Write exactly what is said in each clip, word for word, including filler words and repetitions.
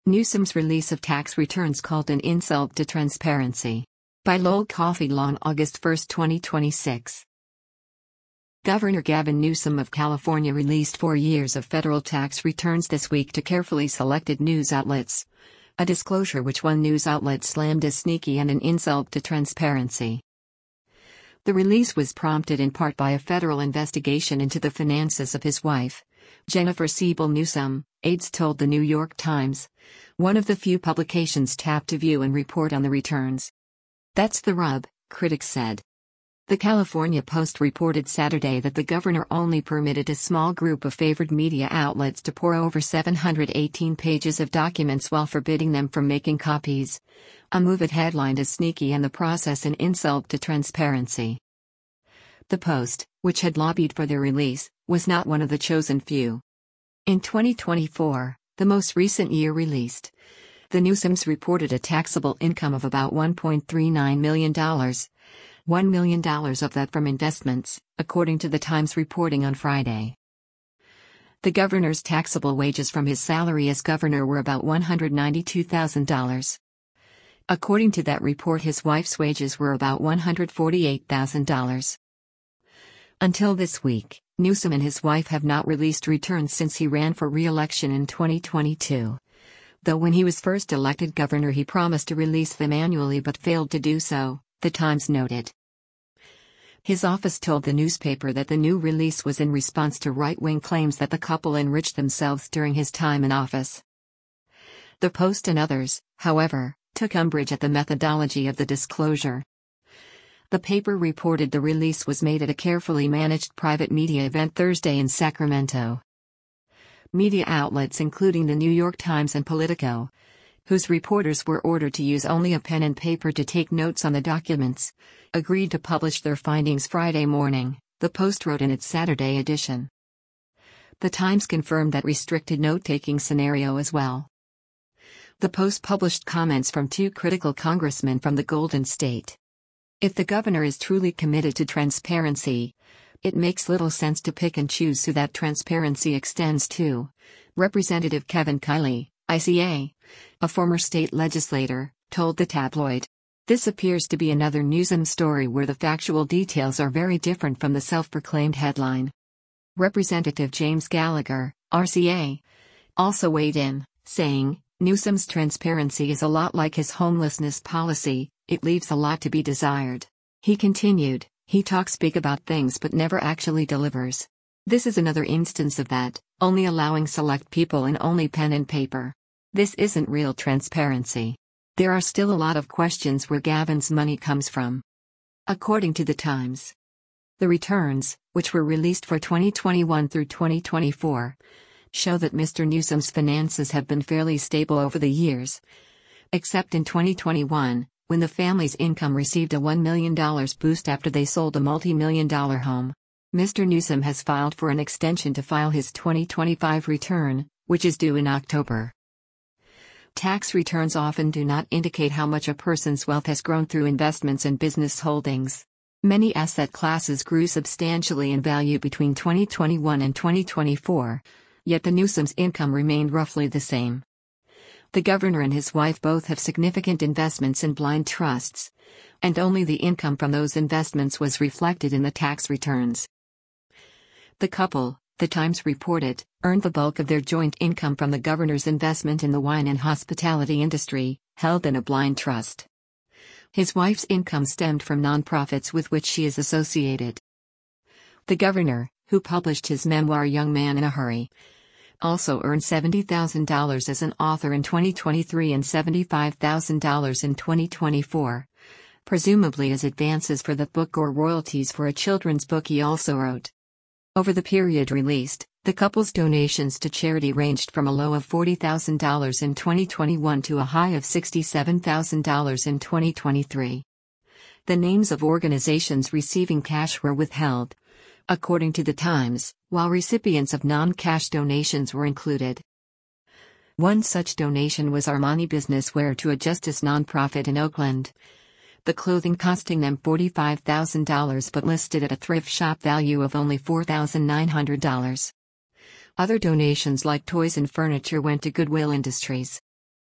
Newsom's release of tax returns called an insult to transparency. By Lowell Coffey Law, August first, twenty twenty-six. Governor Gavin Newsom of California released four years of federal tax returns this week to carefully selected news outlets. A disclosure which one news outlet slammed as sneaky and an insult to transparency. The release was prompted in part by a federal investigation into the finances of his wife, Jennifer Siebel Newsom, aides told the New York Times, one of the few publications tapped to view and report on the returns. That's the rub, critics said. The California Post reported Saturday that the governor only permitted a small group of favored media outlets to pour over seven hundred eighteen pages of documents while forbidding them from making copies. A move it headlined as sneaky and the process an insult to transparency. The Post, which had lobbied for their release, was not one of the chosen few. In twenty twenty-four, the most recent year released, the Newsoms reported a taxable income of about one point three nine million dollars, one million dollars of that from investments, according to the Times reporting on Friday. The governor's taxable wages from his salary as governor were about one hundred ninety-two thousand dollars. According to that report, his wife's wages were about one hundred forty-eight thousand dollars. Until this week, Newsom and his wife have not released returns since he ran for re-election in twenty twenty-two. Though when he was first elected governor he promised to release them annually but failed to do so, the Times noted. His office told the newspaper that the new release was in response to right-wing claims that the couple enriched themselves during his time in office. The Post and others, however, took umbrage at the methodology of the disclosure. The paper reported the release was made at a carefully managed private media event Thursday in Sacramento. Media outlets including the New York Times and Politico, whose reporters were ordered to use only a pen and paper to take notes on the documents, agreed to publish their findings Friday morning, the Post wrote in its Saturday edition. The Times confirmed that restricted note-taking scenario as well. The Post published comments from two critical congressmen from the Golden State. If the governor is truly committed to transparency, it makes little sense to pick and choose who that transparency extends to. Representative Kevin Kiley, I C A, a former state legislator, told the tabloid. This appears to be another Newsom story where the factual details are very different from the self-proclaimed headline. Representative James Gallagher, R C A, also weighed in, saying, Newsom's transparency is a lot like his homelessness policy, it leaves a lot to be desired. He continued, he talks big about things but never actually delivers. This is another instance of that, only allowing select people and only pen and paper. This isn't real transparency. There are still a lot of questions where Gavin's money comes from. According to the Times, the returns, which were released for twenty twenty-one through twenty twenty-four, show that Mister Newsom's finances have been fairly stable over the years, except in twenty twenty-one, when the family's income received a one million dollars boost after they sold a multi-million dollar home. Mister Newsom has filed for an extension to file his twenty twenty-five return, which is due in October. Tax returns often do not indicate how much a person's wealth has grown through investments and business holdings. Many asset classes grew substantially in value between twenty twenty-one and twenty twenty-four, yet the Newsoms' income remained roughly the same. The governor and his wife both have significant investments in blind trusts, and only the income from those investments was reflected in the tax returns. The couple, the Times reported, earned the bulk of their joint income from the governor's investment in the wine and hospitality industry, held in a blind trust. His wife's income stemmed from nonprofits with which she is associated. The governor, who published his memoir Young Man in a Hurry, also earned seventy thousand dollars as an author in twenty twenty-three and seventy-five thousand dollars in twenty twenty-four, presumably as advances for the book or royalties for a children's book he also wrote. Over the period released, the couple's donations to charity ranged from a low of forty thousand dollars in twenty twenty-one to a high of sixty-seven thousand dollars in twenty twenty-three. The names of organizations receiving cash were withheld, according to the Times, while recipients of non-cash donations were included. One such donation was Armani Business Wear to a justice nonprofit in Oakland. The clothing costing them forty-five thousand dollars but listed at a thrift shop value of only four thousand nine hundred dollars. Other donations like toys and furniture went to Goodwill Industries.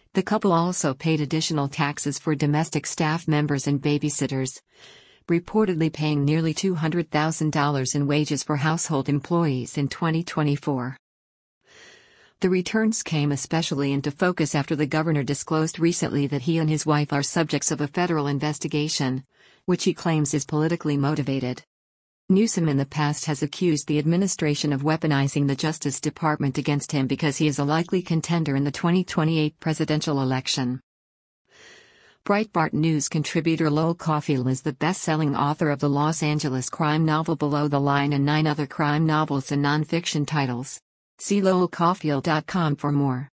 The couple also paid additional taxes for domestic staff members and babysitters, reportedly paying nearly two hundred thousand dollars in wages for household employees in twenty twenty-four. The returns came especially into focus after the governor disclosed recently that he and his wife are subjects of a federal investigation, which he claims is politically motivated. Newsom in the past has accused the administration of weaponizing the Justice Department against him because he is a likely contender in the twenty twenty-eight presidential election. Breitbart News contributor Lowell Cauffiel is the best-selling author of the Los Angeles crime novel Below the Line and nine other crime novels and nonfiction titles. See lowell cauffiel dot com for more.